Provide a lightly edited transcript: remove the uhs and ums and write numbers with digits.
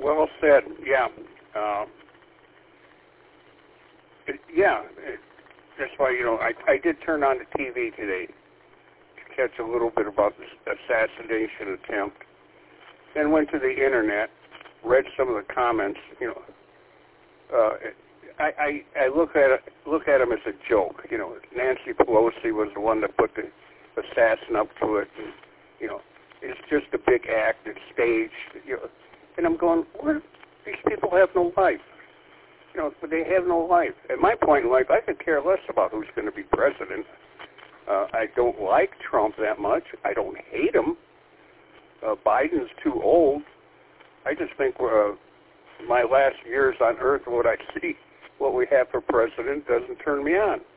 Well said. Yeah. That's why, I did turn on the TV today to catch a little bit about this assassination attempt. Then went to the internet, read some of the comments. I look at them as a joke. Nancy Pelosi was the one that put the assassin up to it, and it's just a big act. It's staged. And I'm going, these people have no life. They have no life. At my point in life, I could care less about who's going to be president. I don't like Trump that much. I don't hate him. Biden's too old. I just think my last years on Earth, what I see, what we have for president, doesn't turn me on.